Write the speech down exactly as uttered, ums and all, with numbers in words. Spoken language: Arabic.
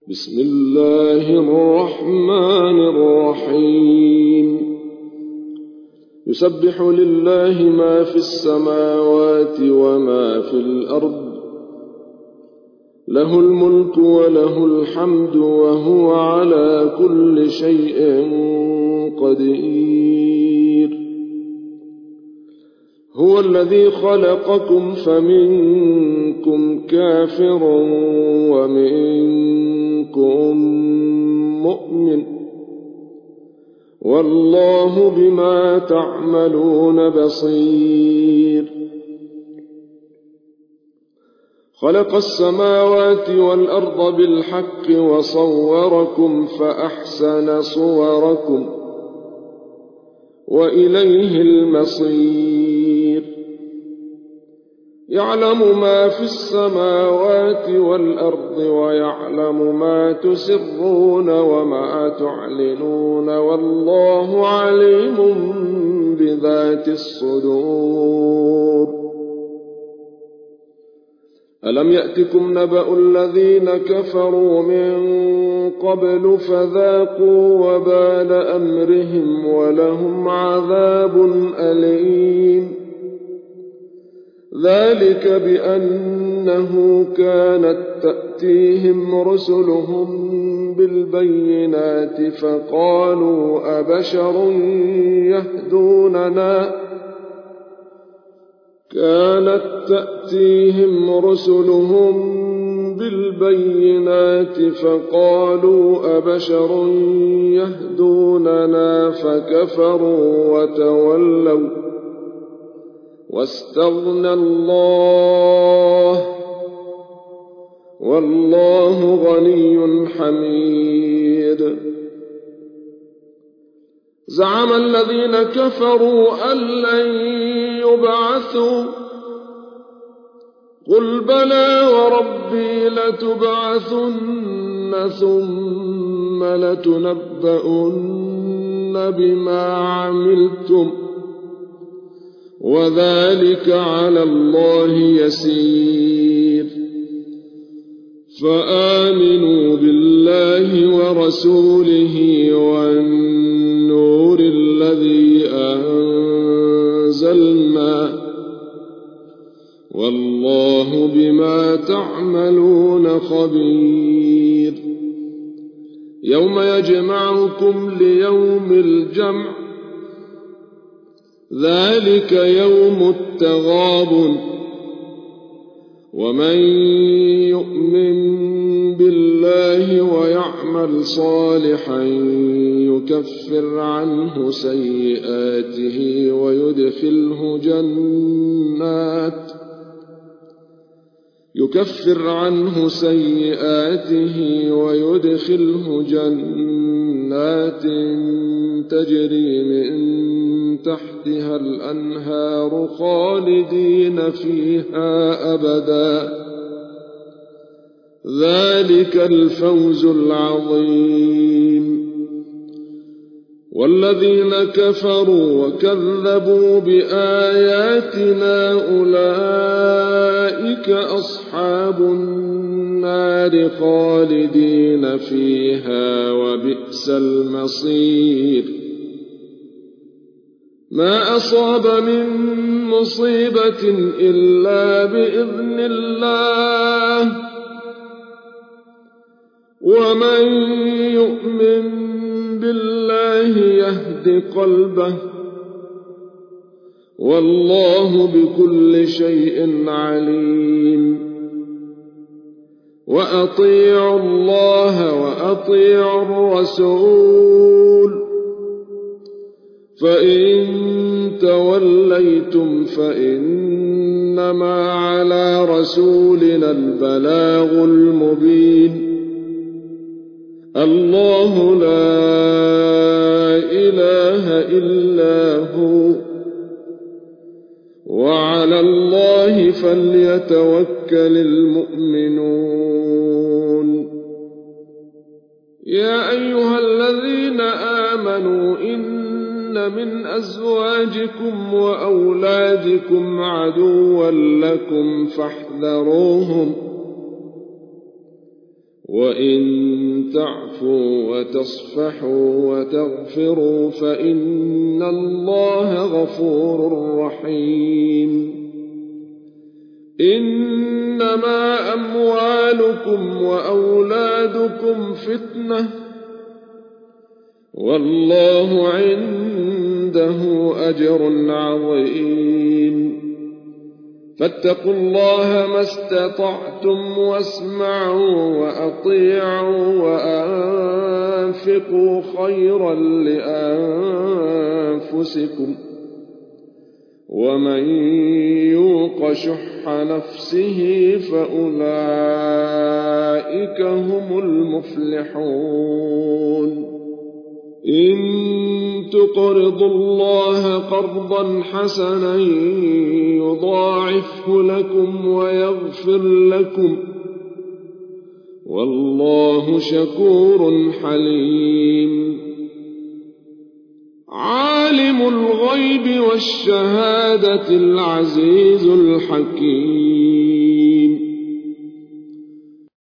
بسم الله الرحمن الرحيم يسبح لله ما في السماوات وما في الأرض له الملك وله الحمد وهو على كل شيء قدير هو الذي خلقكم فمنكم كافر ومنكم مؤمن والله بما تعملون بصير خلق السماوات والأرض بالحق وصوركم فأحسن صوركم وإليه المصير يعلم ما في السماوات والأرض ويعلم ما تسرون وما تعلنون والله عليم بذات الصدور ألم يأتكم نبأ الذين كفروا من قبل فذاقوا وبال أمرهم ولهم عذاب أليم ذلك بأنه كانت تأتيهم رسلهم بالبينات فقالوا أبشر يهدوننا كانت تأتيهم رسلهم بالبينات فقالوا أبشر يهدوننا فكفروا وتولوا واستغنى الله والله غني حميد زعم الذين كفروا أن لن يبعثوا قل بلى وربي لتبعثن ثم لتنبؤن بما عملتم وذلك على الله يسير فآمنوا بالله ورسوله والنور الذي أنزلنا والله بما تعملون خبير يوم يجمعكم ليوم الجمع ذلك يوم التغابن ومن يؤمن بالله ويعمل صالحا يكفر عنه سيئاته ويدخله جنات يكفر عنه سيئاته ويدخله جنات تجري من تحتها الأنهار خالدين فيها أبدا ذلك الفوز العظيم والذين كفروا وكذبوا بآياتنا أولئك أصحاب النار خالدين فيها وبئس المصير ما أصاب من مصيبة إلا بإذن الله ومن يؤمن بالله يهد قلبه والله بكل شيء عليم وأطيعوا الله وأطيعوا الرسول فإن توليتم فإنما على رسولنا البلاغ المبين الله لا إله إلا هو وعلى الله فليتوكل المؤمنون يا أيها الذين آمنوا إن من أزواجكم وأولادكم عدوا لكم فاحذروهم وإن تعفوا وتصفحوا وتغفروا فإن الله غفور رحيم. إنما أموالكم وأولادكم فتنة والله عنده أجر عظيم. فاتقوا الله ما استطعتم واسمعوا وأطيعوا وأنفقوا خيرا لأنفسكم ومن يوق شح نفسه فأولئك هم المفلحون. إن تقرضوا الله قرضا حسنا يضاعفه لكم ويغفر لكم والله شكور حليم. عالم الغيب والشهادة العزيز الحكيم.